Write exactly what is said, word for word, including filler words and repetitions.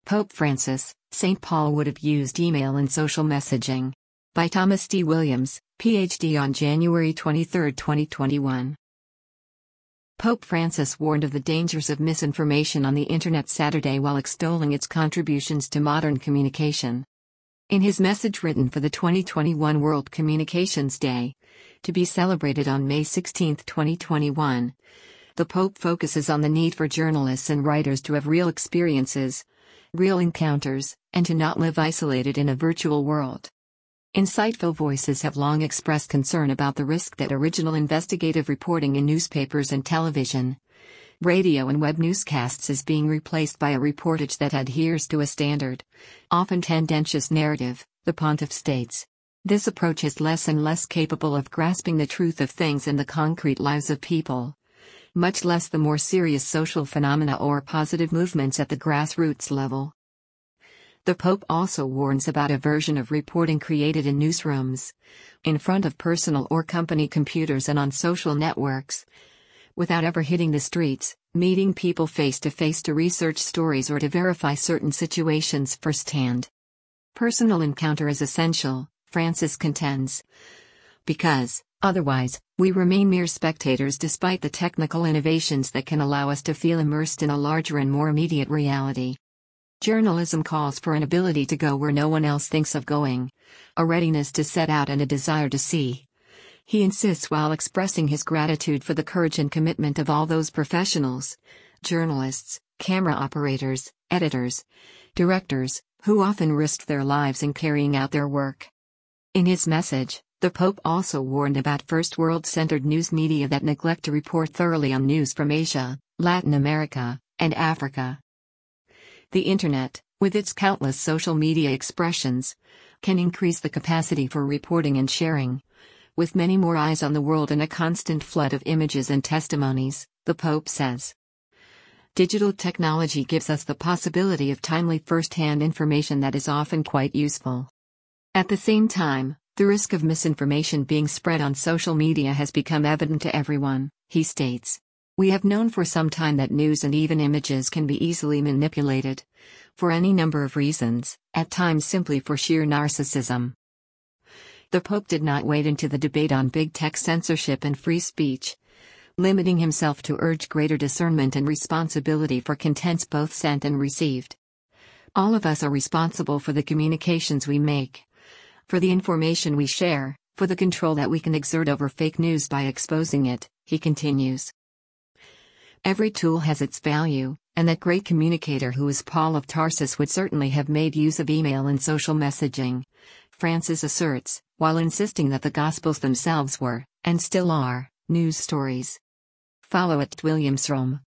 Pope Francis, Saint Paul would have used email and social messaging. By Thomas D. Williams, P H D on January twenty-third, twenty twenty-one. Pope Francis warned of the dangers of misinformation on the Internet Saturday while extolling its contributions to modern communication. In his message written for the twenty twenty-one World Communications Day, to be celebrated on May sixteenth, twenty twenty-one, the Pope focuses on the need for journalists and writers to have real experiences, real encounters, and to not live isolated in a virtual world. Insightful voices have long expressed concern about the risk that original investigative reporting in newspapers and television, radio and web newscasts is being replaced by a reportage that adheres to a standard, often tendentious narrative, the Pontiff states. This approach is less and less capable of grasping the truth of things in the concrete lives of people, much less the more serious social phenomena or positive movements at the grassroots level. The Pope also warns about a version of reporting created in newsrooms, in front of personal or company computers and on social networks, without ever hitting the streets, meeting people face to face to research stories or to verify certain situations firsthand. Personal encounter is essential, Francis contends, because, otherwise, we remain mere spectators despite the technical innovations that can allow us to feel immersed in a larger and more immediate reality. Journalism calls for an ability to go where no one else thinks of going, a readiness to set out and a desire to see. He insists while expressing his gratitude for the courage and commitment of all those professionals, journalists, camera operators, editors, directors, who often risked their lives in carrying out their work. In his message, the Pope also warned about first world-centered news media that neglect to report thoroughly on news from Asia, Latin America, and Africa. The Internet, with its countless social media expressions, can increase the capacity for reporting and sharing. With many more eyes on the world and a constant flood of images and testimonies, the Pope says. Digital technology gives us the possibility of timely first-hand information that is often quite useful. At the same time, the risk of misinformation being spread on social media has become evident to everyone, he states. We have known for some time that news and even images can be easily manipulated, for any number of reasons, at times simply for sheer narcissism. The Pope did not wade into the debate on big tech censorship and free speech, limiting himself to urge greater discernment and responsibility for contents both sent and received. All of us are responsible for the communications we make, for the information we share, for the control that we can exert over fake news by exposing it, he continues. Every tool has its value, and that great communicator who is Paul of Tarsus would certainly have made use of email and social messaging, Francis asserts, while insisting that the Gospels themselves were, and still are, news stories. Follow at Williams Rome.